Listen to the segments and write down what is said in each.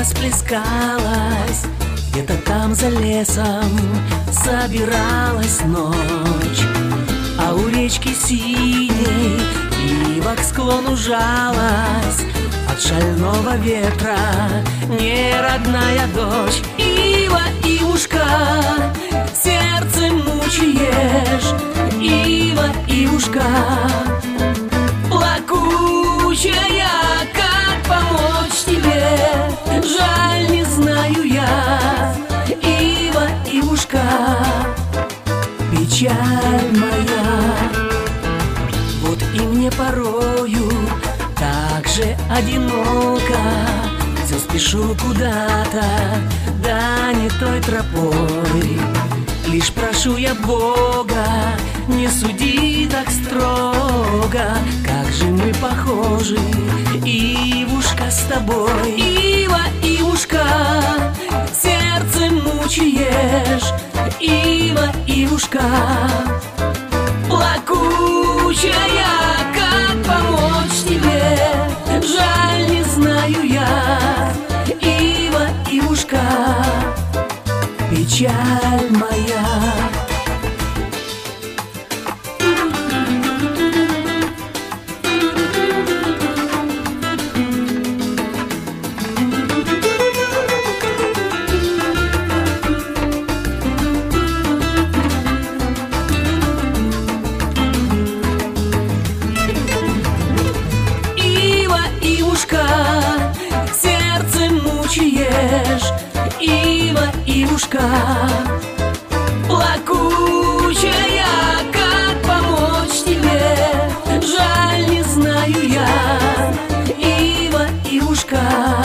расплескалась, где-то там за лесом собиралась ночь. А у речки синей ива к склону жалась, от шального ветра неродная дочь. Ива, ивушка, сердцем мучаешь, ива, ивушка, плакучая, как помочь тебе, жаль, не знаю я, ива, ивушка, печаль моя. Вот и мне порою так же одиноко, все спешу куда-то, да не той тропой. Лишь прошу я Бога, не суди так строго, как же мы похожи, ивушка, с тобой. Ива, ивушка, сердцем мучаешь, ива, ивушка, плакучая, как помочь тебе, жаль, не знаю я, ива, ивушка, печаль моя. Сердцем мучаешь, ива, ивушка, плакучая, как помочь тебе, жаль, не знаю я, ива, ивушка,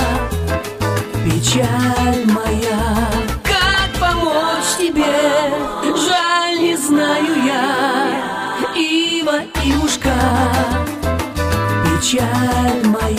печаль моя. Как помочь тебе, жаль, не знаю я, ива, ивушка, печаль моя.